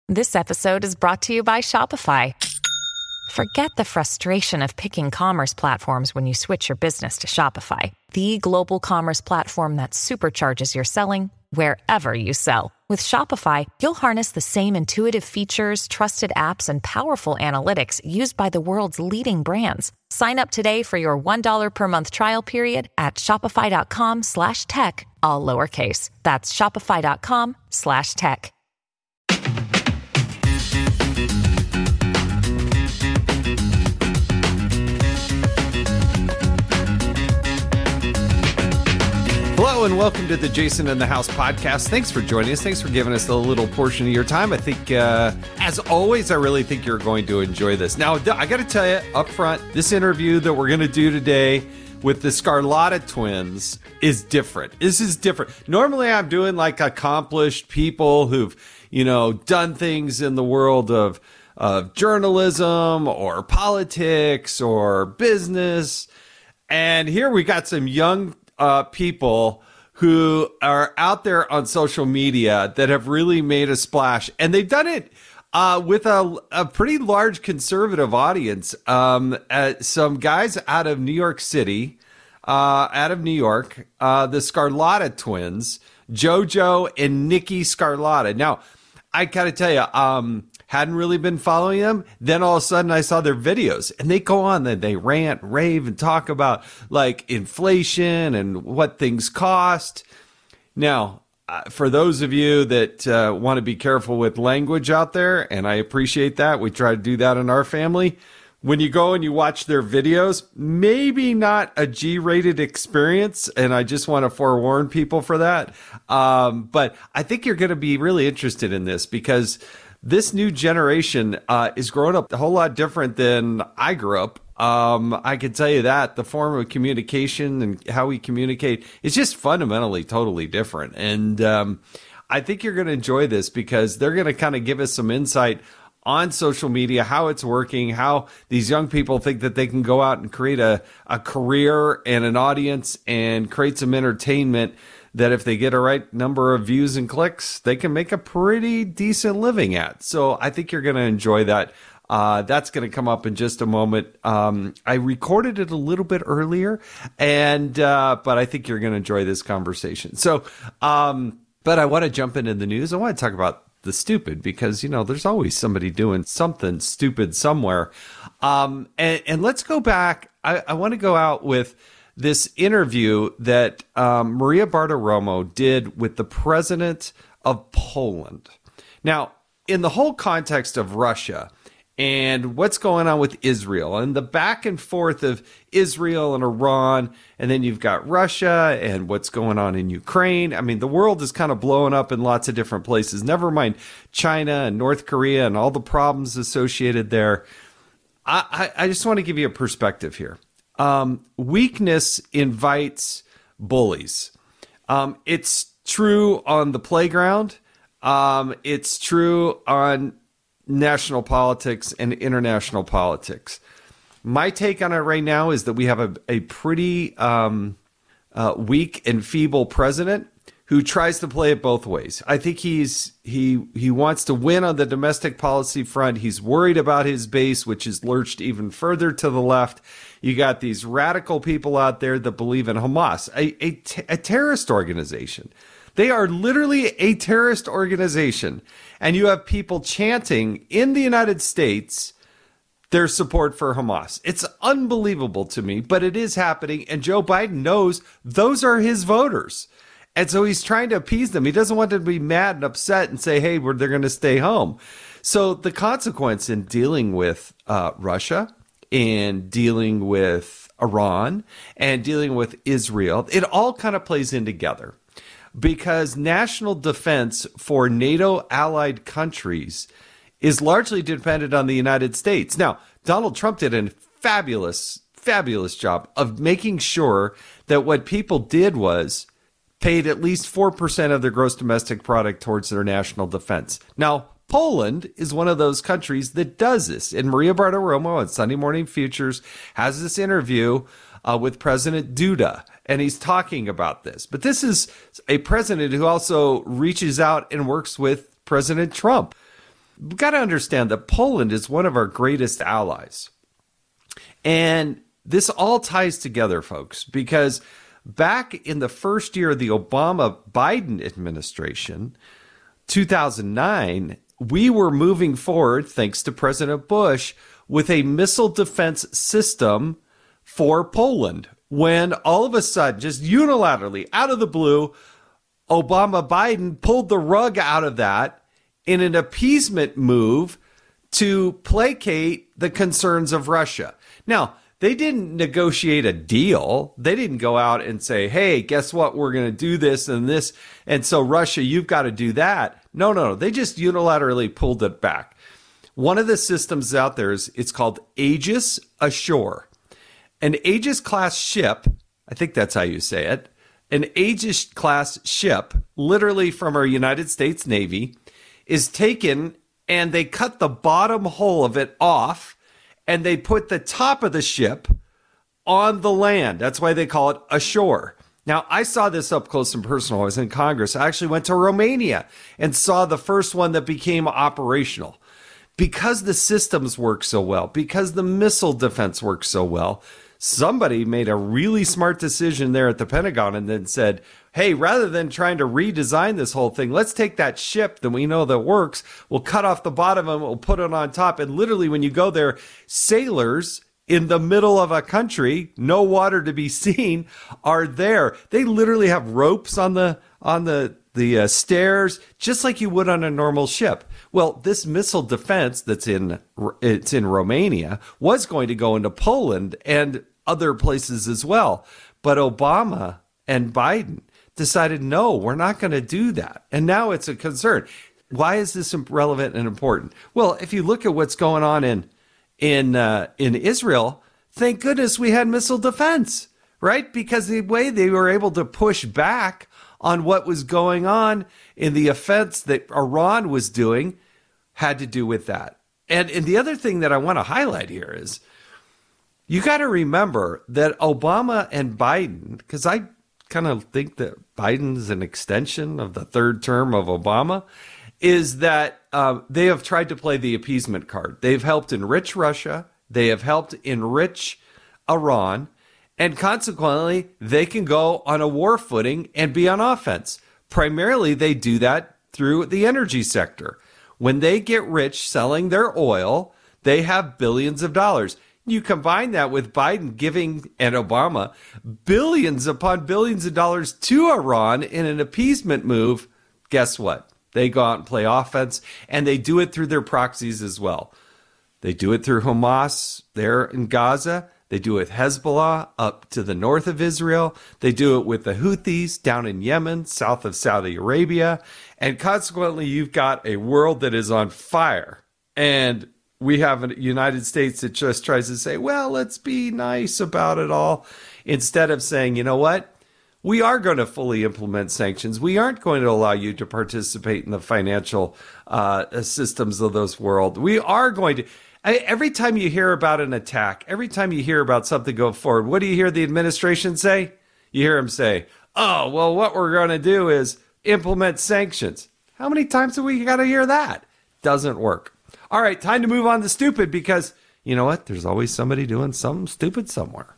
This episode is brought to you by Shopify. Forget the frustration of picking commerce platforms when you switch your business to Shopify, the global commerce platform that supercharges your selling wherever you sell. With Shopify, you'll harness the same intuitive features, trusted apps, and powerful analytics used by the world's leading brands. Sign up today for your $1 per month trial period at shopify.com/tech, all lowercase. That's shopify.com/tech. Hello and welcome to the Jason in the House podcast. Thanks for joining us. Thanks for giving us a little portion of your time. I think, as always, I really think you're going to enjoy this. Now, I got to tell you up front, this interview that we're going to do today with the Scarlata twins is different. This is different. Normally, I'm doing like accomplished people who've, done things in the world of journalism or politics or business. And here we got some young people who are out there on social media that have really made a splash, and they've done it with a pretty large conservative audience. Some guys out of New York City, the Scarlata twins, Jojo and Nikki Scarlata. Now, I gotta tell you, hadn't really been following them. Then all of a sudden I saw their videos and they go on, they rant, rave, and talk about like inflation and what things cost. Now, for those of you that want to be careful with language out there, and I appreciate that, we try to do that in our family. When you go and you watch their videos, maybe not a G-rated experience, and I just want to forewarn people for that. But I think you're going to be really interested in this because this new generation is growing up a whole lot different than I grew up. I can tell you that the form of communication and how we communicate is just fundamentally totally different. And I think you're going to enjoy this because they're going to kind of give us some insight on social media, how it's working, how these young people think that they can go out and create a career and an audience and create some entertainment that if they get a right number of views and clicks, they can make a pretty decent living at. So I think you're going to enjoy that. That's going to come up in just a moment. I recorded it a little bit earlier, but I think you're going to enjoy this conversation. So, but I want to jump into the news. I want to talk about the stupid because, there's always somebody doing something stupid somewhere. And let's go back. I want to go out with this interview that Maria Bartiromo did with the president of Poland. Now, in the whole context of Russia and what's going on with Israel and the back and forth of Israel and Iran, and then you've got Russia and what's going on in Ukraine. I mean, the world is kind of blowing up in lots of different places. Never mind China and North Korea and all the problems associated there. I just want to give you a perspective here. Weakness invites bullies. It's true on the playground. It's true on national politics and international politics. My take on it right now is that we have a pretty weak and feeble president who tries to play it both ways. I think he wants to win on the domestic policy front. He's worried about his base, which is lurched even further to the left. You got these radical people out there that believe in Hamas, a terrorist organization. They are literally a terrorist organization. And you have people chanting in the United States their support for Hamas. It's unbelievable to me, but it is happening. And Joe Biden knows those are his voters. And so he's trying to appease them. He doesn't want them to be mad and upset and say, hey, they're going to stay home. So the consequence in dealing with Russia and dealing with Iran and dealing with Israel, it all kind of plays in together because national defense for NATO allied countries is largely dependent on the United States. Now, Donald Trump did a fabulous job of making sure that what people did was paid at least 4% of their gross domestic product towards their national defense. Now, Poland is one of those countries that does this. And Maria Bartiromo on Sunday Morning Futures has this interview with President Duda, and he's talking about this. But this is a president who also reaches out and works with President Trump. we've got to understand that Poland is one of our greatest allies. And this all ties together, folks, because back in the first year of the Obama-Biden administration, 2009, we were moving forward, thanks to President Bush, with a missile defense system for Poland. When all of a sudden, just unilaterally, out of the blue, Obama-Biden pulled the rug out of that in an appeasement move to placate the concerns of Russia. Now, they didn't negotiate a deal. They didn't go out and say, hey, guess what? We're going to do this and this. And so Russia, you've got to do that. No. They just unilaterally pulled it back. One of the systems out there it's called Aegis Ashore. An Aegis class ship, I think that's how you say it, an Aegis class ship, literally from our United States Navy, is taken and they cut the bottom hole of it off and they put the top of the ship on the land. That's why they call it ashore. Now, I saw this up close and personal. I was in Congress. I actually went to Romania and saw the first one that became operational. Because the systems work so well, because the missile defense works so well, somebody made a really smart decision there at the Pentagon and then said, hey, rather than trying to redesign this whole thing, let's take that ship that we know that works, we'll cut off the bottom and we'll put it on top. And literally when you go there, sailors in the middle of a country, no water to be seen, are there. They literally have ropes on the stairs, just like you would on a normal ship. Well, this missile defense it's in Romania was going to go into Poland and other places as well. But Obama and Biden decided, no, we're not going to do that. And now it's a concern. Why is this relevant and important? Well, if you look at what's going on in Israel, thank goodness we had missile defense, right? Because the way they were able to push back on what was going on in the offense that Iran was doing had to do with that. And the other thing that I want to highlight here is you got to remember that Obama and Biden, because I kind of think that Biden's an extension of the third term of Obama, is that they have tried to play the appeasement card. They've helped enrich Russia. They have helped enrich Iran. And consequently, they can go on a war footing and be on offense. Primarily, they do that through the energy sector. When they get rich selling their oil, they have billions of dollars. You combine that with Biden giving, and Obama, billions upon billions of dollars to Iran in an appeasement move. Guess what? They go out and play offense, and they do it through their proxies as well. They do it through Hamas there in Gaza. They do it with Hezbollah up to the north of Israel. They do it with the Houthis down in Yemen, south of Saudi Arabia. And consequently, you've got a world that is on fire. And we have a United States that just tries to say, well, let's be nice about it all, instead of saying, you know what? We are going to fully implement sanctions. We aren't going to allow you to participate in the financial systems of those world. We are going to... Every time you hear about an attack, every time you hear about something go forward, what do you hear the administration say? You hear them say, oh, well, what we're going to do is implement sanctions. How many times have we got to hear that? Doesn't work. All right, time to move on to stupid, because you know what? There's always somebody doing something stupid somewhere.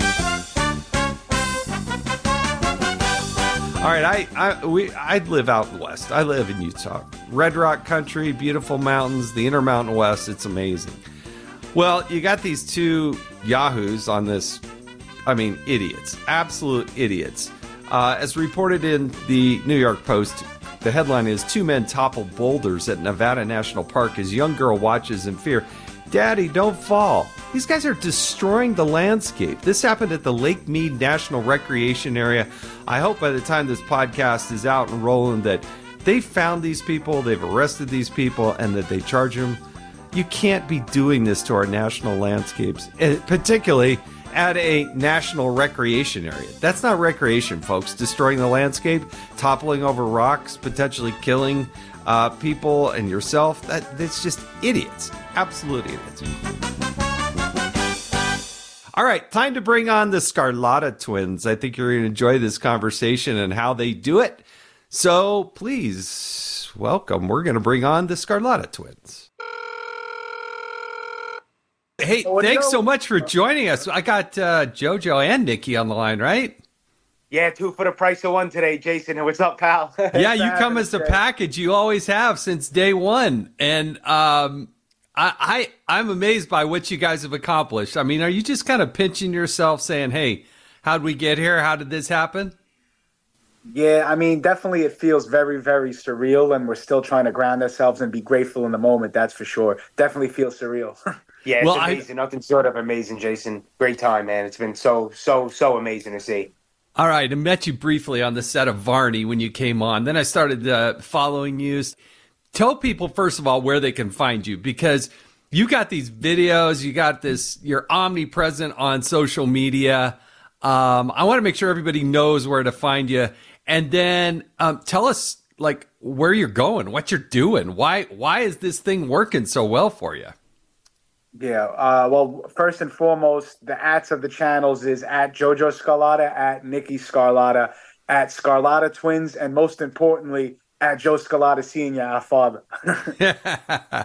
All right, I live out in the West. I live in Utah. Red Rock country, beautiful mountains, the Intermountain West. It's amazing. Well, you got these two yahoos on this, idiots, absolute idiots. As reported in the New York Post, the headline is, 2 men topple boulders at Nevada National Park as young girl watches in fear. Daddy, don't fall. These guys are destroying the landscape. This happened at the Lake Mead National Recreation Area. I hope by the time this podcast is out and rolling that they found these people, they've arrested these people, and that they charge them. You can't be doing this to our national landscapes, particularly at a national recreation area. That's not recreation, folks. Destroying the landscape, toppling over rocks, potentially killing people and yourself. That's just idiots. Absolute idiots. All right, time to bring on the Scarlatta twins. I think you're going to enjoy this conversation and how they do it. So please welcome. We're going to bring on the Scarlatta twins. Hey, thanks so much for joining us. I got JoJo and Nikki on the line, right? Yeah, 2 for the price of 1 today, Jason. What's up, pal? Yeah, you come as a package. You always have since day one. And I'm amazed by what you guys have accomplished. I mean, are you just kind of pinching yourself saying, hey, how'd we get here? How did this happen? Yeah, I mean, definitely it feels very, very surreal, and we're still trying to ground ourselves and be grateful in the moment, that's for sure. Definitely feels surreal. Yeah, it's amazing. Nothing short of amazing, Jason. Great time, man. It's been so amazing to see. All right, I met you briefly on the set of Varney when you came on. Then I started following you. Tell people, first of all, where they can find you, because you got these videos, you got this, you're omnipresent on social media. I want to make sure everybody knows where to find you. And then tell us, like, where you're going, what you're doing. Why is this thing working so well for you? Yeah, well, first and foremost, the ats of the channels is at JoJo Scarlata, at Nikki Scarlata, at Scarlata Twins, and most importantly, at Joe Scarlata Sr., our father. The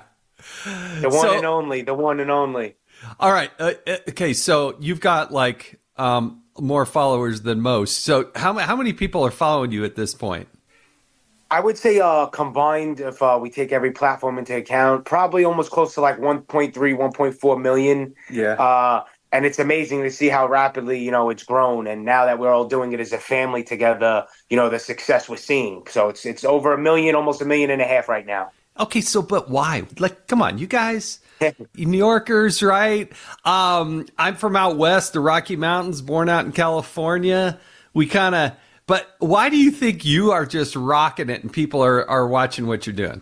one and only, the one and only. All right. Okay, so you've got, like, more followers than most. So how many people are following you at this point? I would say combined, if we take every platform into account, probably almost close to like 1.3, 1.4 million. Yeah. And it's amazing to see how rapidly, it's grown. And now that we're all doing it as a family together, the success we're seeing. So it's over 1 million, almost 1.5 million right now. Okay, so but why? Like, come on, you guys, New Yorkers, right? I'm from out west, the Rocky Mountains, born out in California. But why do you think you are just rocking it and people are watching what you're doing?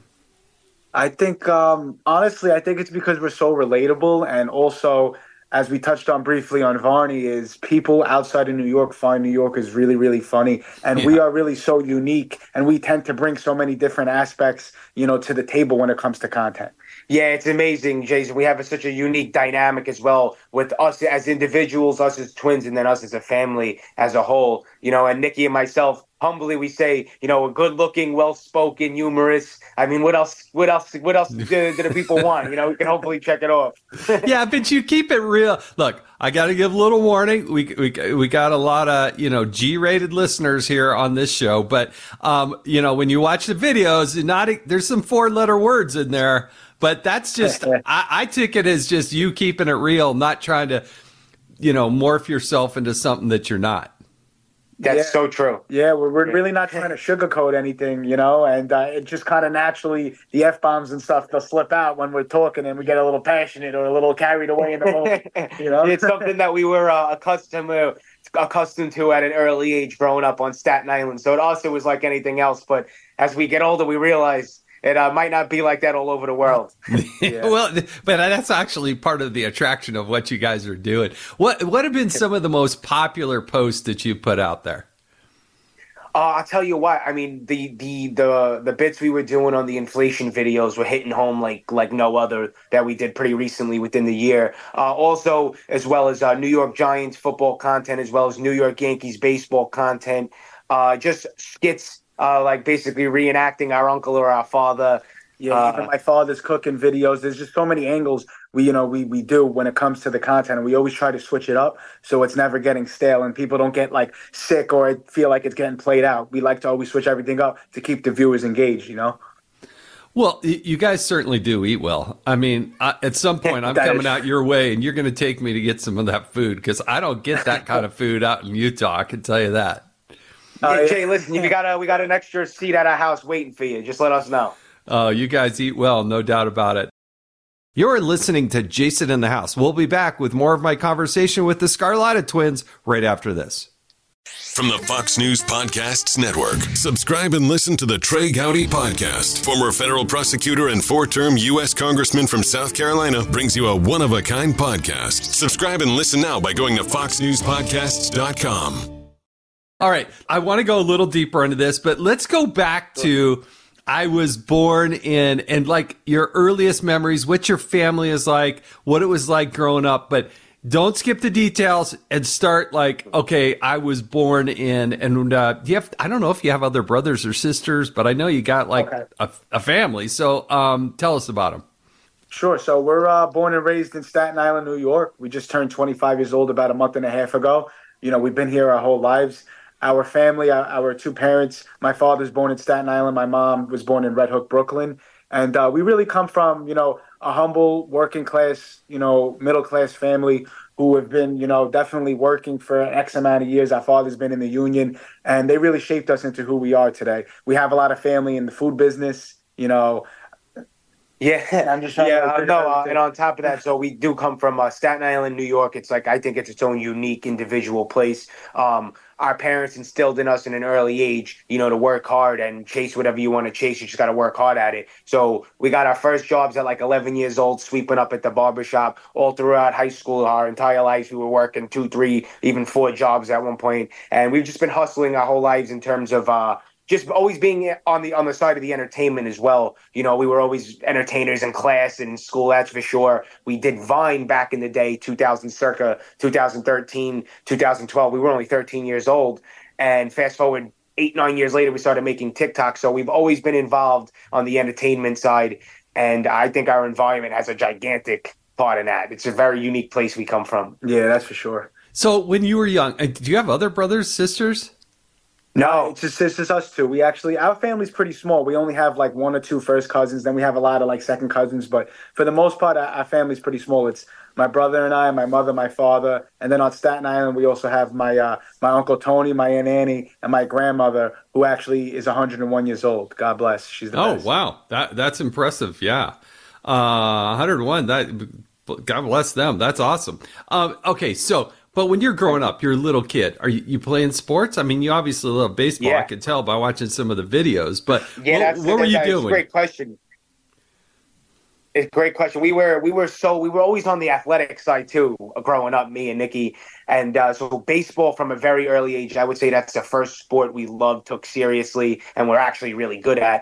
I think, honestly, I think it's because we're so relatable. And also, as we touched on briefly on Varney, is people outside of New York find New Yorkers really, really funny. And we are really so unique. And we tend to bring so many different aspects, to the table when it comes to content. Yeah, it's amazing, Jason. We have such a unique dynamic as well with us as individuals, us as twins, and then us as a family as a whole. And Nikki and myself, humbly, we say, a good-looking, well-spoken, humorous. I mean, what else do the people want? We can hopefully check it off. Yeah, but you keep it real. Look, I got to give a little warning. We got a lot of, G-rated listeners here on this show. But, when you watch the videos, there's some 4-letter words in there. But that's just, I took it as just you keeping it real, not trying to, morph yourself into something that you're not. That's so true. Yeah, we're really not trying to sugarcoat anything, and it just kind of naturally, the F-bombs and stuff, they'll slip out when we're talking and we get a little passionate or a little carried away in the moment, It's something that we were accustomed to at an early age growing up on Staten Island. So it also was like anything else. But as we get older, we realize it might not be like that all over the world. Yeah. Well, but that's actually part of the attraction of what you guys are doing. What have been some of the most popular posts that you put out there? I'll tell you what. I mean, the bits we were doing on the inflation videos were hitting home like no other that we did pretty recently within the year. Also, as well as New York Giants football content, as well as New York Yankees baseball content, just skits. Basically reenacting our uncle or our father. Yeah, even my father's cooking videos. There's just so many angles we do when it comes to the content, and we always try to switch it up so it's never getting stale and people don't get sick or feel like it's getting played out. We like to always switch everything up to keep the viewers engaged, Well, you guys certainly do eat well. I mean, at some point I'm coming out your way and you're going to take me to get some of that food because I don't get that kind of food out in Utah, I can tell you that. Hey, Jay, listen, we got an extra seat at our house waiting for you. Just let us know. Oh, you guys eat well, no doubt about it. You're listening to Jason in the House. We'll be back with more of my conversation with the Scarlata twins right after this. From the Fox News Podcasts Network, subscribe and listen to the Trey Gowdy Podcast. Former federal prosecutor and 4-term U.S. Congressman from South Carolina brings you a one-of-a-kind podcast. Subscribe and listen now by going to foxnewspodcasts.com. All right, I want to go a little deeper into this, but let's go back to I was born in, and your earliest memories, what your family is like, what it was like growing up, but don't skip the details and start okay, I was born in, and you have, I don't know if you have other brothers or sisters, but I know you got a family, so tell us about them. Sure. So we're born and raised in Staten Island, New York. We just turned 25 years old about a month and a half ago. We've been here our whole lives. Our family, our two parents, my father's born in Staten Island. My mom was born in Red Hook, Brooklyn. And we really come from, a humble working class, middle class family who have been, definitely working for X amount of years. Our father's been in the union, and they really shaped us into who we are today. We have a lot of family in the food business, Yeah, I'm just trying and on top of that, so we do come from Staten Island, New York. It's like I think it's its own unique individual place. Our parents instilled in us in an early age, to work hard and chase whatever you want to chase. You just got to work hard at it. So we got our first jobs at like 11 years old, sweeping up at the barbershop. All throughout high school, our entire lives, we were working 2, 3, even 4 jobs at one point. And we've just been hustling our whole lives in terms of just always being on the side of the entertainment as well. We were always entertainers in class and in school, that's for sure. We did Vine back in the day, circa 2013, 2012. We were only 13 years old. And fast forward 8, 9 years later, we started making TikTok. So we've always been involved on the entertainment side. And I think our environment has a gigantic part in that. It's a very unique place we come from. Yeah, that's for sure. So when you were young, did you have other brothers, sisters? No, it's just us two. Our family's pretty small. We only have like 1 or 2 first cousins. Then we have a lot of like second cousins. But for the most part, our family's pretty small. It's my brother and I, my mother, my father. And then on Staten Island, we also have my Uncle Tony, my Aunt Annie, and my grandmother, who actually is 101 years old. God bless. She's the best. Oh, wow. That's impressive. Yeah. 101. God bless them. That's awesome. Okay, so... But when you're growing up, you're a little kid. Are you playing sports? I mean, you obviously love baseball. Yeah. I can tell by watching some of the videos. But what were you doing? It's a great question. It's a great question. We were always on the athletic side too, growing up, me and Nikki. And so baseball from a very early age, I would say that's the first sport we loved, took seriously, and we're actually really good at.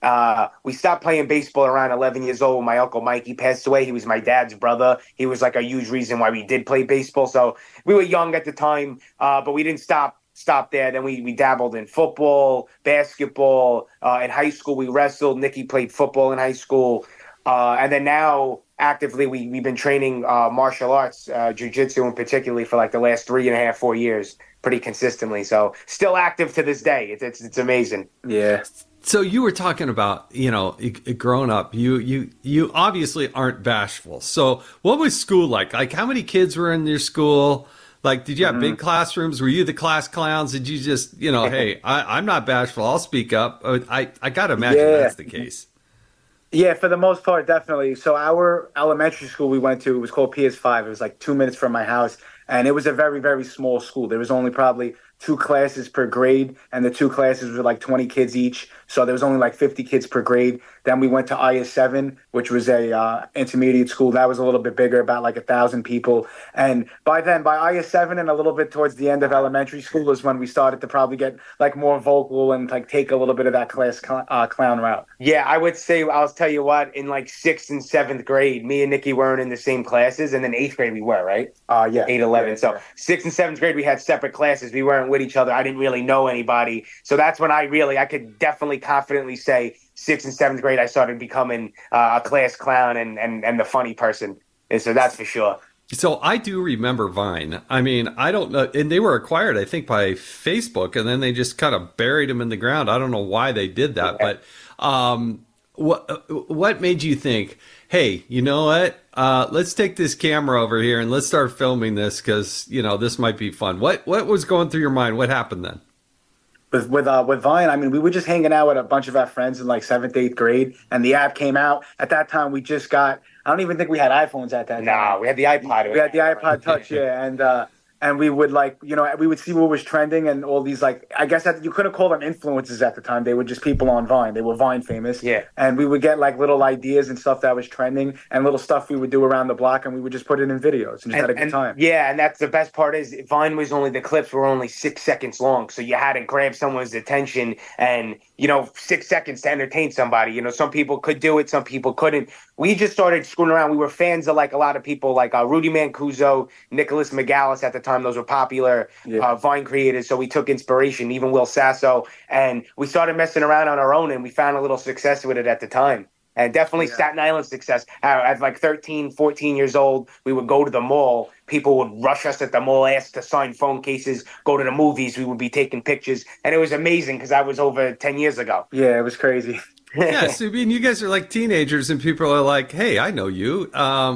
We stopped playing baseball around 11 years old when my Uncle Mikey passed away. He was my dad's brother. He was like a huge reason why we did play baseball. So we were young at the time, but we didn't stop there. Then we dabbled in football, basketball. In high school, we wrestled. Nikki played football in high school. And then now actively, we've been training martial arts, jiu-jitsu in particular, for like the last 3.5, 4 years, pretty consistently. So still active to this day. It's amazing. Yeah. So you were talking about, growing up, you obviously aren't bashful. So what was school like? Like, how many kids were in your school? Like, did you have big classrooms? Were you the class clowns? Did you just, hey, I'm not bashful, I'll speak up? I got to imagine that's the case. Yeah, for the most part, definitely. So our elementary school we went to, it was called PS5. It was like 2 minutes from my house. And it was a very, very small school. There was only probably 2 classes per grade, and the 2 classes were like 20 kids each. So there was only like 50 kids per grade. Then we went to IS7, which was a intermediate school. That was a little bit bigger, about like 1,000 people. And by IS7 and a little bit towards the end of elementary school is when we started to probably get like more vocal and like take a little bit of that class clown route. Yeah, I would say, I'll tell you what, in like 6th and 7th grade, me and Nikki weren't in the same classes, and then 8th grade we were, right? Yeah. 8, 11. Yeah, so 6th and 7th grade, we had separate classes. We weren't with each other. I didn't really know anybody. So that's when I could definitely confidently say 6th and 7th grade, I started becoming a class clown and the funny person. And so that's for sure. So I do remember Vine. I mean, I don't know. And they were acquired, I think, by Facebook, and then they just kind of buried them in the ground. I don't know why they did that. Okay. But what made you think, hey, you know what? Let's take this camera over here and let's start filming this because, this might be fun. What was going through your mind? What happened then? With Vine, I mean, we were just hanging out with a bunch of our friends in like 7th, 8th grade, and the app came out. At that time, we just got, I don't even think we had iPhones at that time. No, we had the iPod. We had the iPod Touch, yeah, and we would we would see what was trending and all these I guess that you couldn't call them influencers at the time. They were just people on Vine. They were Vine famous. Yeah. And we would get like little ideas and stuff that was trending and little stuff we would do around the block, and we would just put it in videos and just had a good time. Yeah, and that's the best part is Vine was the clips were only 6 seconds long, so you had to grab someone's attention and 6 seconds to entertain somebody. Some people could do it, some people couldn't. We just started screwing around. We were fans of like a lot of people like Rudy Mancuso, Nicholas Megalis at the time. Those were popular Vine creators. So we took inspiration, even Will Sasso, and we started messing around on our own, and we found a little success with it at the time. And definitely Staten Island success. At like 13, 14 years old, we would go to the mall. People would rush us at the mall, ask to sign phone cases, go to the movies. We would be taking pictures. And it was amazing because that was over 10 years ago. Yeah, it was crazy. Yeah, so I mean, you guys are like teenagers, and people are like, "Hey, I know you."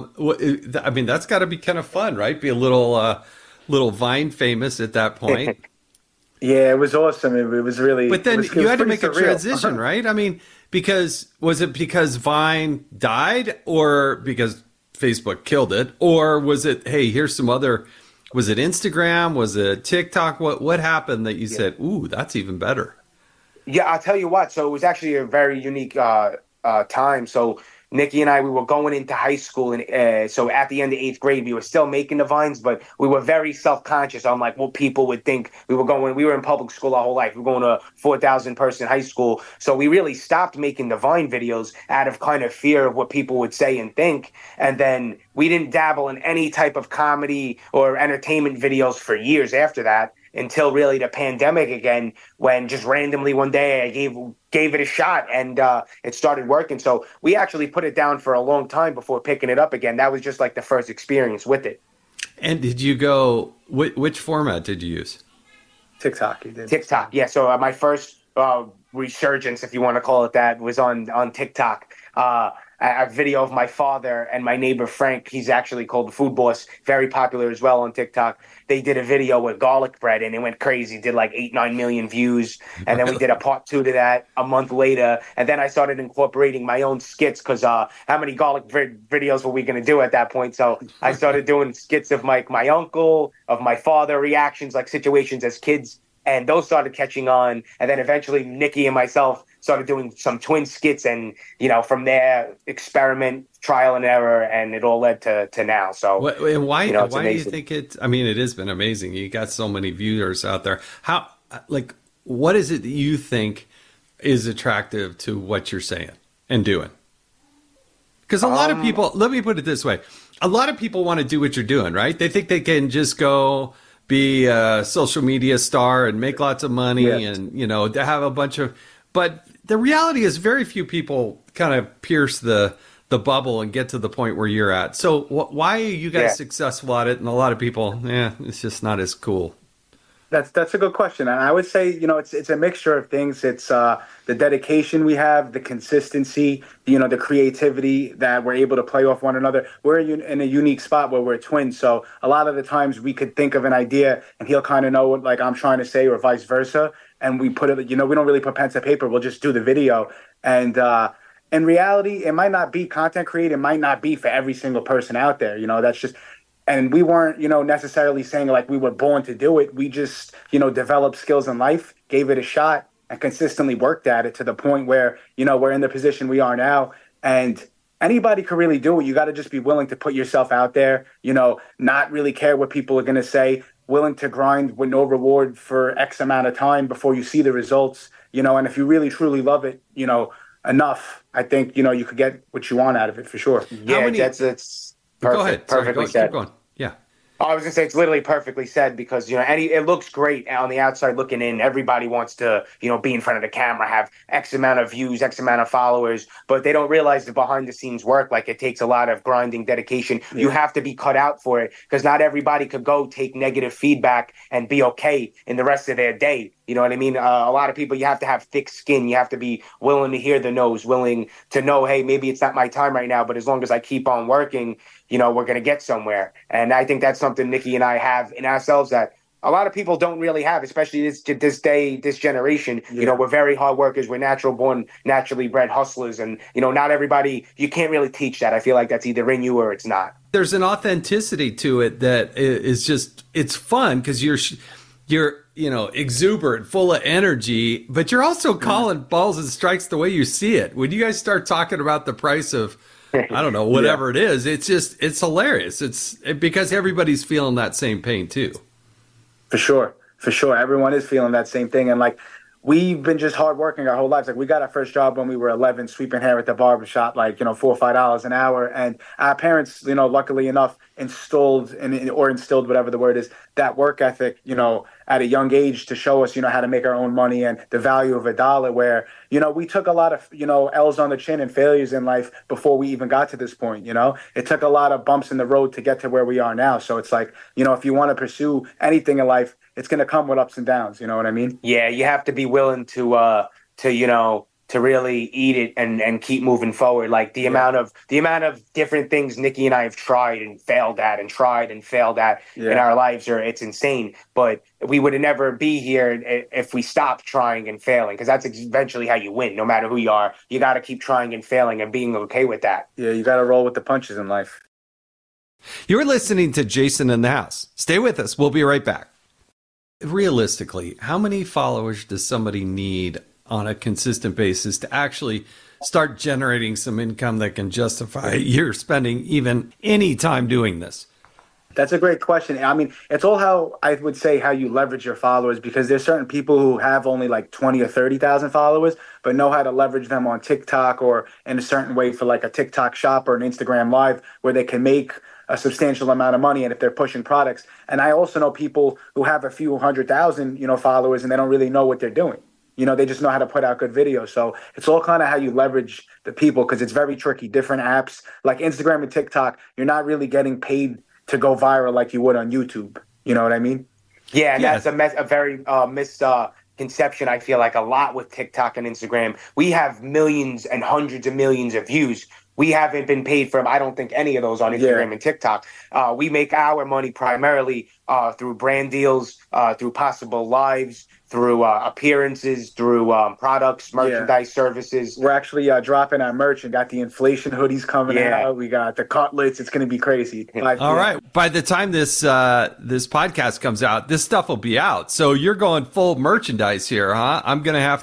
I mean, that's got to be kind of fun, right? Be a little Vine famous at that point. Yeah, it was awesome. It was really. But then you had to make a surreal. transition, right? I mean, was it because Vine died, or because Facebook killed it, or was it? Hey, here's some other. Was it Instagram? Was it TikTok? What happened that you said, "Ooh, that's even better"? Yeah, I'll tell you what. So it was actually a very unique time. So Nikki and I, we were going into high school, and so at the end of 8th grade, we were still making the Vines, but we were very self-conscious on like what people would think. We were in public school our whole life. We were going to 4,000 person high school, so we really stopped making the Vine videos out of kind of fear of what people would say and think. And then we didn't dabble in any type of comedy or entertainment videos for years after that, until really the pandemic again, when just randomly one day I gave it a shot, and it started working. So we actually put it down for a long time before picking it up again. That was just like the first experience with it. And did you go, which format did you use? TikTok, you did. TikTok, yeah. So my first resurgence, if you want to call it that, was on TikTok. A video of my father and my neighbor Frank. He's actually called the Food Boss, very popular as well on TikTok. They did a video with garlic bread, and it went crazy. Did like 8-9 million views. And then we did a part 2 to that a month later. And then I started incorporating my own skits because how many garlic bread videos were we going to do at that point? So I started doing skits of my uncle, of my father, reactions, like situations as kids. And those started catching on. And then eventually Nikki and myself started doing some twin skits. And, from there, experiment, trial and error, and it all led to now. So and why do you amazing. think it has been amazing. You got so many viewers out there. What is it that you think is attractive to what you're saying and doing? Because a lot of people, let me put it this way. A lot of people want to do what you're doing, right? They think they can just go be a social media star and make lots of money and, to have a bunch of, but the reality is very few people kind of pierce the bubble and get to the point where you're at. So why are you guys successful at it? And a lot of people, it's just not as cool. That's a good question, and I would say it's a mixture of things. It's the dedication we have, the consistency, the creativity that we're able to play off one another. We're in a unique spot where we're twins, so a lot of the times we could think of an idea and he'll kind of know what like I'm trying to say, or vice versa, and we put it. We don't really put pen to paper. We'll just do the video, and in reality, it might not be content created. It might not be for every single person out there. That's just. And we weren't, necessarily saying like we were born to do it. We just, developed skills in life, gave it a shot, and consistently worked at it to the point where, we're in the position we are now. And anybody can really do it. You got to just be willing to put yourself out there, not really care what people are going to say, willing to grind with no reward for X amount of time before you see the results, and if you really, truly love it, enough, I think, you could get what you want out of it for sure. Yeah, that's perfect. Go ahead. Perfectly said. Keep going. Yeah. I was going to say it's literally perfectly said because, it looks great on the outside looking in. Everybody wants to, be in front of the camera, have X amount of views, X amount of followers, but they don't realize the behind the scenes work. Like it takes a lot of grinding, dedication. Yeah. You have to be cut out for it because not everybody could go take negative feedback and be okay in the rest of their day. You know what I mean? A lot of people, you have to have thick skin. You have to be willing to hear the no's, willing to know, hey, maybe it's not my time right now, but as long as I keep on working, we're going to get somewhere. And I think that's something Nikki and I have in ourselves that a lot of people don't really have, especially this generation. Yeah. We're very hard workers. We're natural born, naturally bred hustlers. And, not everybody, you can't really teach that. I feel like that's either in you or it's not. There's an authenticity to it that is just, it's fun because you're exuberant, full of energy, but you're also calling balls and strikes the way you see it. When you guys start talking about the price of, I don't know, whatever it is, it's hilarious. It's because everybody's feeling that same pain too. For sure. Everyone is feeling that same thing. And like, we've been just hardworking our whole lives. Like we got our first job when we were 11, sweeping hair at the barbershop, like, $4 or $5 an hour. And our parents, luckily enough, instilled whatever the word is, that work ethic, at a young age to show us, how to make our own money and the value of a dollar, where, we took a lot of, L's on the chin and failures in life before we even got to this point. It took a lot of bumps in the road to get to where we are now. So it's like, if you want to pursue anything in life, it's going to come with ups and downs. You know what I mean? Yeah, you have to be willing to really eat it and keep moving forward. Like the amount of different things Nikki and I have tried and failed at in our lives it's insane. But we would never be here if we stopped trying and failing, because that's eventually how you win. No matter who you are, you got to keep trying and failing and being okay with that. Yeah, you got to roll with the punches in life. You're listening to Jason in the House. Stay with us. We'll be right back. Realistically, how many followers does somebody need on a consistent basis to actually start generating some income that can justify your spending even any time doing this? That's a great question. I mean, it's all how you leverage your followers, because there's certain people who have only like 20 or 30,000 followers, but know how to leverage them on TikTok or in a certain way for like a TikTok shop or an Instagram live where they can make a substantial amount of money, and if they're pushing products. And I also know people who have a few 100,000, followers, and they don't really know what they're doing. They just know how to put out good videos. So it's all kind of how you leverage the people, because it's very tricky. Different apps like Instagram and TikTok, you're not really getting paid to go viral like you would on YouTube. You know what I mean? Yeah, and that's a very misconception, I feel like, a lot with TikTok and Instagram. We have millions and hundreds of millions of views. We haven't been paid for, I don't think, any of those on Instagram and TikTok. We make our money primarily through brand deals, through possible lives, through appearances, through products, merchandise, services. We're actually dropping our merch and got the inflation hoodies coming out. We got the cutlets. It's going to be crazy. All right. By the time this podcast comes out, this stuff will be out. So you're going full merchandise here, huh? I'm gonna have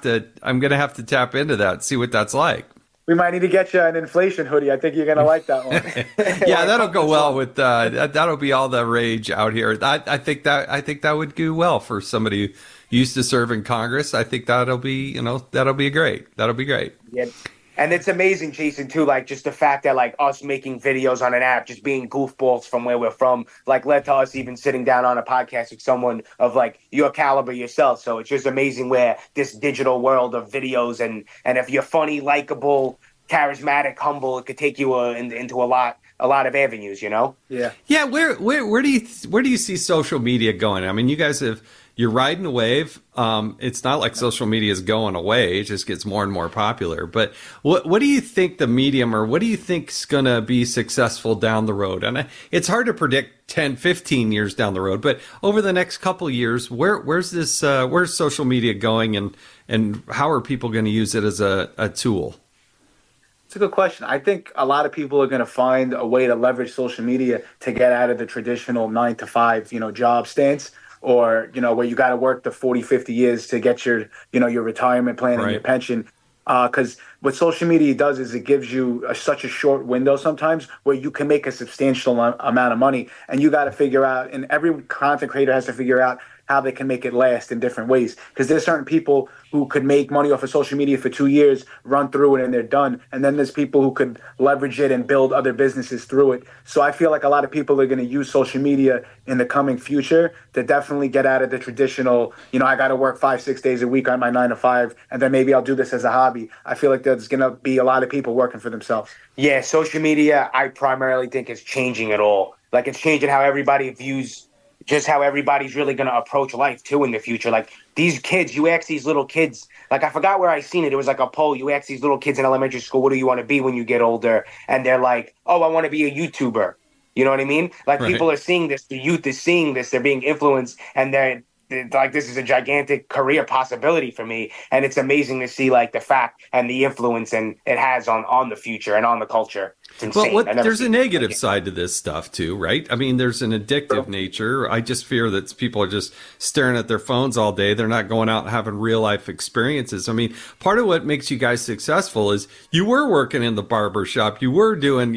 to tap into that, see what that's like. We might need to get you an inflation hoodie. I think you're going to like that one. Yeah, that'll go well with that'll be all the rage out here. I think that would do well for somebody who used to serve in Congress. I think that'll be great. That'll be great. Yeah. And it's amazing, Jason, too, like just the fact that like us making videos on an app, just being goofballs from where we're from, like led to us even sitting down on a podcast with someone of like your caliber yourself. So it's just amazing where this digital world of videos and if you're funny, likable, charismatic, humble, it could take you into a lot of avenues, Yeah. Yeah. Where do you see social media going? I mean, you guys you're riding a wave. It's not like social media is going away. It just gets more and more popular. But what do you think the medium, or what do you think is going to be successful down the road? And it's hard to predict 10, 15 years down the road. But over the next couple of years, where's social media going, and how are people going to use it as a tool? It's a good question. I think a lot of people are going to find a way to leverage social media to get out of the traditional 9-to-5, job stance. Or, where you got to work the 40, 50 years to get your retirement plan and your pension. Because what social media does is it gives you such a short window sometimes where you can make a substantial amount of money. And you got to figure out, and every content creator has to figure out how they can make it last in different ways. Because there's certain people who could make money off of social media for 2 years, run through it, and they're done. And then there's people who could leverage it and build other businesses through it. So I feel like a lot of people are going to use social media in the coming future to definitely get out of the traditional, I got to work 5-6 days a week on my 9-to-5, and then maybe I'll do this as a hobby. I feel like there's going to be a lot of people working for themselves. Yeah, social media, I primarily think is changing it all. Like it's changing how everybody views just how everybody's really going to approach life, too, in the future. Like, these kids, you ask these little kids, like, I forgot where I seen it. It was like a poll. You ask these little kids in elementary school, what do you want to be when you get older? And they're like, oh, I want to be a YouTuber. You know what I mean? Like, people are seeing this. The youth is seeing this. They're being influenced. And they're like, this is a gigantic career possibility for me. And it's amazing to see, like, the fact and the influence and it has on the future and on the culture. It's insane. Well, there's a negative side to this stuff, too, right? I mean, there's an addictive nature. I just fear that people are just staring at their phones all day. They're not going out and having real life experiences. I mean, part of what makes you guys successful is you were working in the barber shop. You were doing,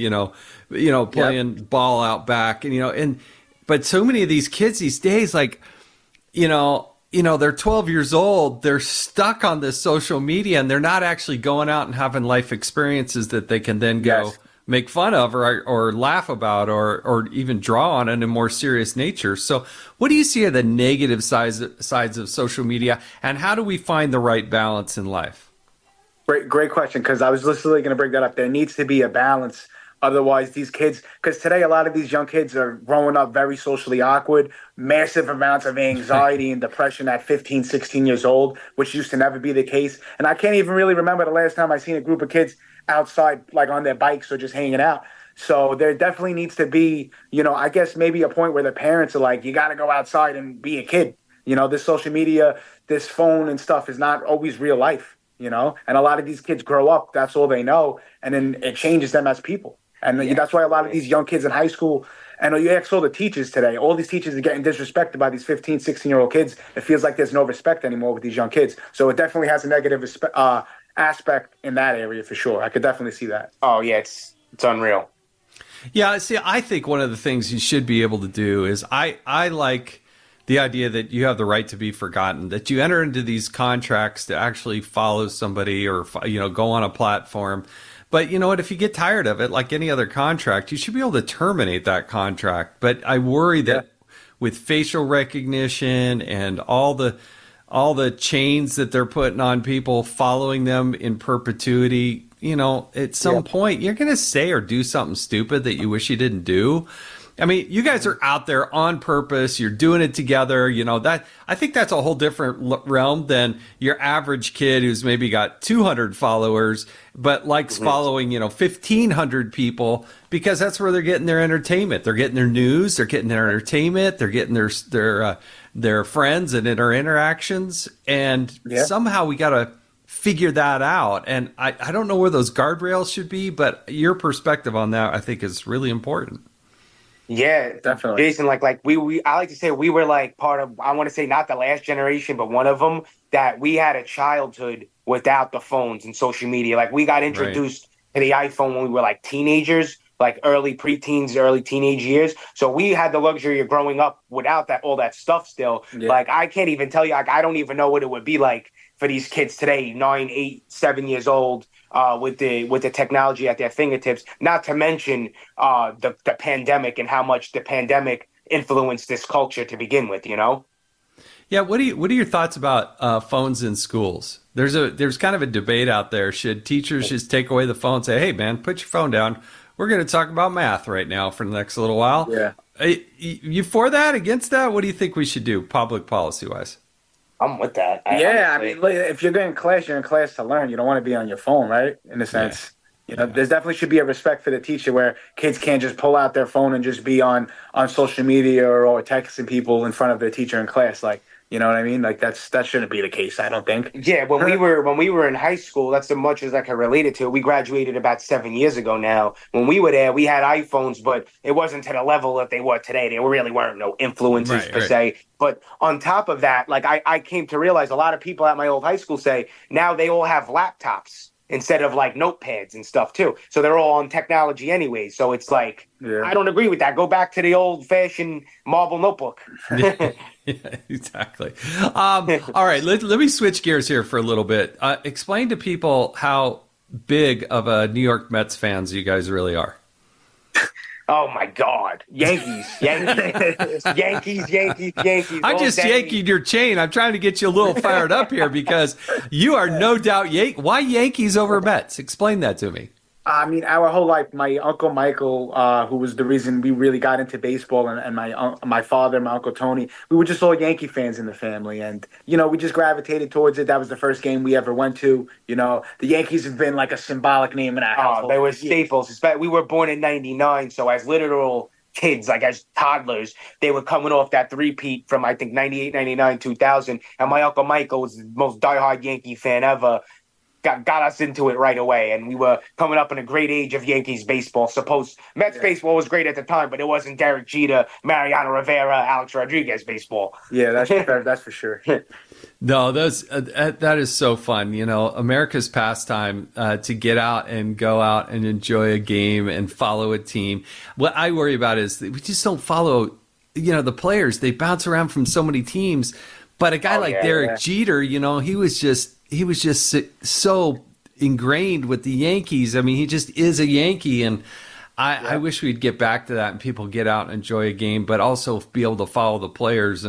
playing ball out back, but so many of these kids these days, like, they're 12 years old. They're stuck on this social media and they're not actually going out and having life experiences that they can then go make fun of or laugh about or even draw on in a more serious nature. So what do you see are the negative sides of social media, and how do we find the right balance in life? Great question, because I was literally going to bring that up. There needs to be a balance. Otherwise, these kids, because today a lot of these young kids are growing up very socially awkward, massive amounts of anxiety and depression at 15, 16 years old, which used to never be the case. And I can't even really remember the last time I seen a group of kids outside, like on their bikes or just hanging out. So there definitely needs to be, I guess maybe a point where the parents are like, you got to go outside and be a kid. This social media, this phone and stuff is not always real life, and a lot of these kids grow up, that's all they know. And then it changes them as people. And that's why a lot of these young kids in high school, and you ask all the teachers today, all these teachers are getting disrespected by these 15, 16-year-old kids. It feels like there's no respect anymore with these young kids. So it definitely has a negative aspect in that area for sure. I could definitely see that. Oh, yeah, it's unreal. Yeah, see, I think one of the things you should be able to do is I like the idea that you have the right to be forgotten, that you enter into these contracts to actually follow somebody or, go on a platform. But you know what? If you get tired of it, like any other contract, you should be able to terminate that contract. But I worry that with facial recognition and all the chains that they're putting on people, following them in perpetuity, at some point you're going to say or do something stupid that you wish you didn't do. I mean, you guys are out there on purpose. You're doing it together. That I think that's a whole different realm than your average kid who's maybe got 200 followers, but likes following, 1,500 people, because that's where they're getting their entertainment. They're getting their news. They're getting their entertainment. They're getting their friends and their interactions. And somehow we got to figure that out. And I don't know where those guardrails should be, but your perspective on that, I think, is really important. Yeah, definitely. Jason, like I like to say we were like part of, I want to say not the last generation, but one of them, that we had a childhood without the phones and social media. Like we got introduced to the iPhone when we were like teenagers, like early preteens, early teenage years. So we had the luxury of growing up without all that stuff still. Yeah. Like I can't even tell you, like I don't even know what it would be like for these kids today, 9, 8, 7 years old, with the technology at their fingertips. Not to mention the pandemic and how much the pandemic influenced this culture to begin with. Yeah. What are your thoughts about phones in schools? There's kind of a debate out there. Should teachers just take away the phone and say, "Hey, man, put your phone down. We're going to talk about math right now for the next little while." Yeah. You for that? Against that? What do you think we should do, public policy wise? I'm with that. I mean, if you're in class, you're in class to learn. You don't want to be on your phone, right? In a sense, there's definitely should be a respect for the teacher, where kids can't just pull out their phone and just be on social media or texting people in front of their teacher in class. Like, you know what I mean? Like that shouldn't be the case, I don't think. Yeah, when we were in high school, that's as much as I can relate it to. We graduated about 7 years ago now. When we were there, we had iPhones, but it wasn't to the level that they were today. There really weren't no influencers per se. But on top of that, like I came to realize a lot of people at my old high school say now they all have laptops instead of like notepads and stuff too. So they're all on technology anyway. So it's like, I don't agree with that. Go back to the old fashioned marble notebook. Yeah, exactly. All right. Let me switch gears here for a little bit. Explain to people how big of a New York Mets fans you guys really are. Oh my God. Yankees. Yankees. I just yankied your chain. I'm trying to get you a little fired up here because you are no doubt Why Yankees over Mets? Explain that to me. I mean, our whole life, my Uncle Michael, who was the reason we really got into baseball, and my father, my Uncle Tony, we were just all Yankee fans in the family. And, we just gravitated towards it. That was the first game we ever went to. The Yankees have been like a symbolic name in our household. They were staples. We were born in 99, so as literal kids, like as toddlers, they were coming off that three-peat from, I think, 98, 99, 2000. And my Uncle Michael was the most diehard Yankee fan ever. Got us into it right away, and we were coming up in a great age of Yankees baseball. Mets baseball was great at the time, but it wasn't Derek Jeter, Mariano Rivera, Alex Rodriguez baseball. Yeah, that's for sure. No, that is so fun. America's pastime to get out and go out and enjoy a game and follow a team. What I worry about is that we just don't follow, the players. They bounce around from so many teams. But a guy like Derek Jeter, he was just so ingrained with the Yankees. I mean, he just is a Yankee, and I wish we'd get back to that and people get out and enjoy a game, but also be able to follow the players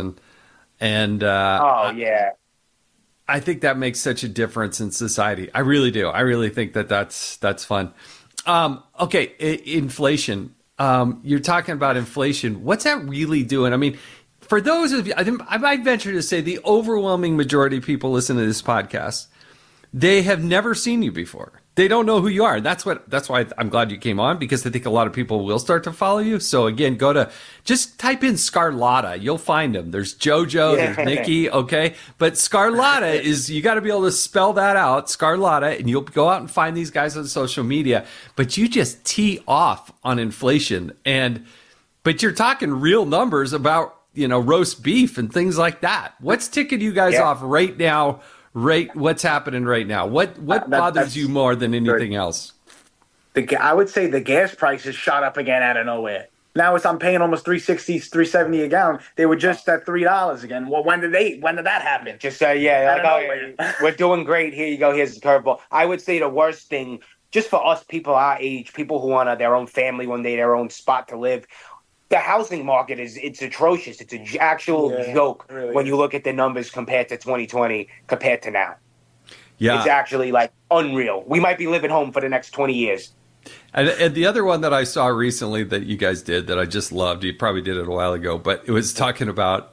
I think that makes such a difference in society. I really do. I really think that's fun. Okay, inflation. You're talking about inflation. What's that really doing? I mean, for those of you, I might venture to say the overwhelming majority of people listening to this podcast, they have never seen you before. They don't know who you are. That's why I'm glad you came on, because I think a lot of people will start to follow you. So again, just type in Scarlotta. You'll find them. There's JoJo, there's Nikki, okay? But Scarlotta you got to be able to spell that out, Scarlotta, and you'll go out and find these guys on social media. But you just tee off on inflation, but you're talking real numbers about, roast beef and things like that. What's ticking you guys off right now? What's happening right now? What bothers you more than anything else? I would say the gas prices shot up again out of nowhere. Now I'm paying almost $3.60, $3.70 a gallon. They were just at $3 again. Well, when did that happen? Just we're doing great. Here you go. Here's the curveball. I would say the worst thing, just for us people our age, people who want their own family one day, their own spot to live. The housing market it's atrocious. It's an actual joke really when you look at the numbers compared to 2020 compared to now. Yeah. It's actually unreal. We might be living home for the next 20 years. And the other one that I saw recently that you guys did that I just loved, you probably did it a while ago, but it was talking about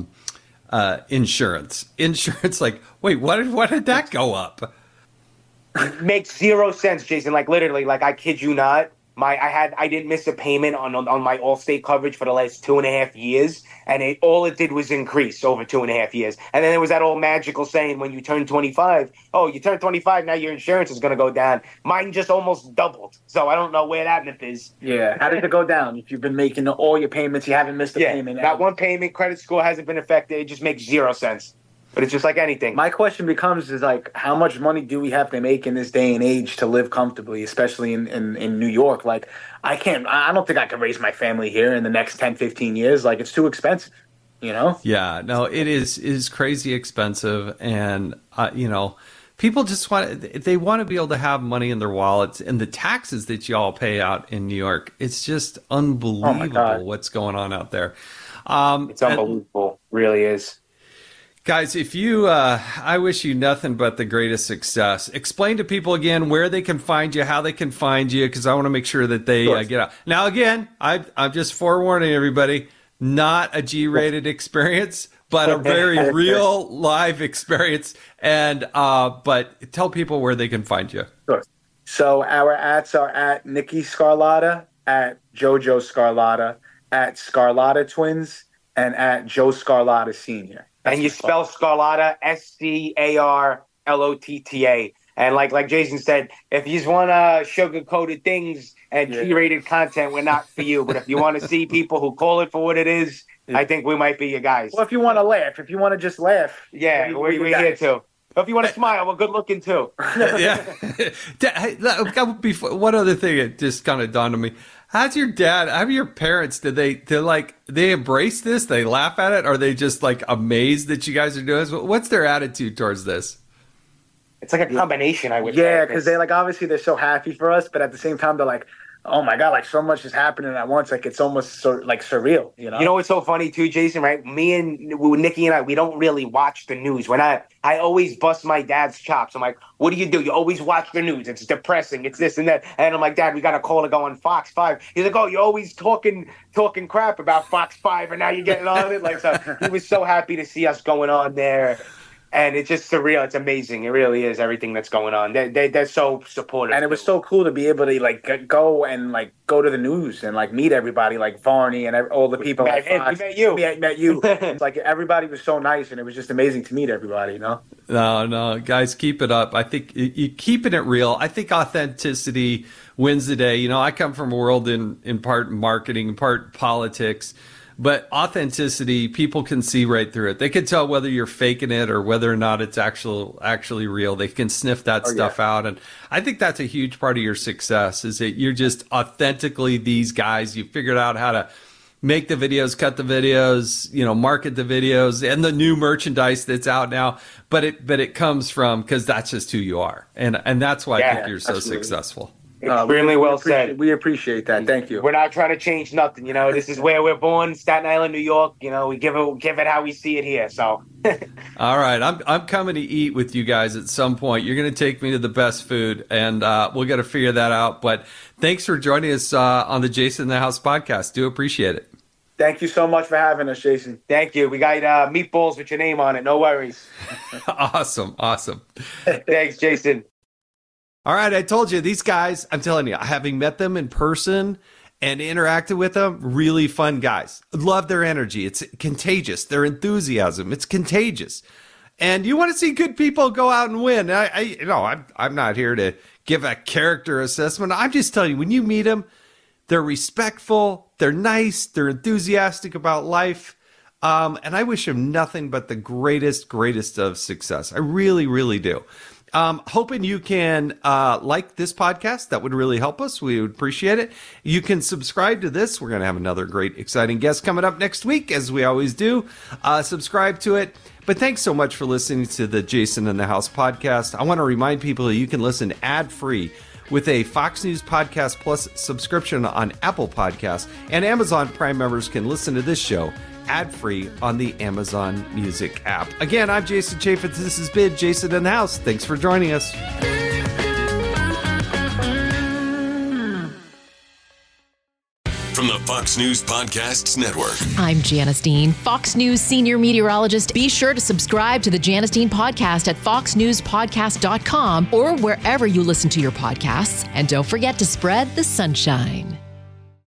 insurance. Insurance, wait, what did that go up? It makes zero sense, Jason. Literally, I kid you not. I didn't miss a payment on my Allstate coverage for the last 2.5 years, and all it did was increase over 2.5 years. And then there was that old magical saying, when you turn 25, you turn 25, now your insurance is going to go down. Mine just almost doubled, so I don't know where that myth is. Yeah, how did it go down? If you've been making all your payments, you haven't missed a payment. Not one payment, credit score hasn't been affected. It just makes zero sense. But it's just like anything. My question becomes how much money do we have to make in this day and age to live comfortably, especially in New York? I don't think I can raise my family here in the next 10, 15 years. It's too expensive, Yeah, no, it is crazy expensive. And, people just want to be able to have money in their wallets, and the taxes that y'all pay out in New York. It's just unbelievable what's going on out there. It's unbelievable. Really is. Guys, if you, I wish you nothing but the greatest success. Explain to people again where they can find you, how they can find you, because I want to make sure that they get out. Now, again, I'm just forewarning everybody, not a G-rated experience, but a very real live experience. And but tell people where they can find you. Sure. So our ats are at Nikki Scarlotta, at JoJo Scarlotta, at Scarlotta Twins, and at Joe Scarlotta Sr. And you spell Scarlotta, Scarlotta. And like Jason said, if you just want sugar-coated things and G-rated content, we're not for you. But if you want to see people who call it for what it is, I think we might be your guys. Well, if you want to laugh, if you want to just laugh. Yeah, we're here too. But if you want to smile, we're good-looking too. Yeah. One other thing that just kind of dawned on me. How your parents, they embrace this? They laugh at it? Are they just amazed that you guys are doing this? What's their attitude towards this? It's a combination, I would say. Yeah, because obviously they're so happy for us, but at the same time they're oh my God, so much is happening at once. It's almost surreal, You know what's so funny too, Jason, right? Nikki and I, we don't really watch the news. I always bust my dad's chops. I'm like, what do? You always watch the news. It's depressing. It's this and that. And I'm like, Dad, we got a call to go on Fox 5. He's like, oh, you're always talking crap about Fox 5 and now you're getting on it. So he was so happy to see us going on there. And it's just surreal. It's amazing. It really is, everything that's going on. They're so supportive. And it was so cool to be able to go and go to the news and meet everybody, Varney and all the people. Met you. Met you. It's everybody was so nice, and it was just amazing to meet everybody. No, guys, keep it up. I think you keeping it real. I think authenticity wins the day. I come from a world in part marketing, in part politics. But authenticity, people can see right through it. They can tell whether you're faking it or whether or not it's actually real. They can sniff that stuff out. And I think that's a huge part of your success, is that you're just authentically these guys. You figured out how to make the videos, cut the videos, market the videos, and the new merchandise that's out now. But it comes from, because that's just who you are, and that's why I think you're so successful. Extremely well said. We appreciate that. Thank you. We're not trying to change nothing. This is where we're born, Staten Island, New York. We give it how we see it here. So, all right, I'm coming to eat with you guys at some point. You're going to take me to the best food, and we'll got to figure that out. But thanks for joining us on the Jason in the House podcast. Do appreciate it. Thank you so much for having us, Jason. Thank you. We got meatballs with your name on it. No worries. Awesome. Thanks, Jason. All right, I told you, these guys, I'm telling you, having met them in person and interacted with them, really fun guys. Love their energy. It's contagious. Their enthusiasm, it's contagious. And you want to see good people go out and win. I'm not here to give a character assessment. I'm just telling you, when you meet them, they're respectful, they're nice, they're enthusiastic about life. And I wish them nothing but the greatest of success. I really, really do. Hoping you can like this podcast. That would really help us. We would appreciate it. You can subscribe to this. We're going to have another great, exciting guest coming up next week, as we always do. Subscribe to it. But thanks so much for listening to the Jason in the House podcast. I want to remind people that you can listen ad-free with a Fox News Podcast Plus subscription on Apple Podcasts, and Amazon Prime members can listen to this show ad-free on the Amazon Music app. Again, I'm Jason Chaffetz. This has been Jason in the House. Thanks for joining us. From the Fox News Podcasts Network. I'm Janice Dean, Fox News senior meteorologist. Be sure to subscribe to the Janice Dean podcast at foxnewspodcast.com or wherever you listen to your podcasts. And don't forget to spread the sunshine.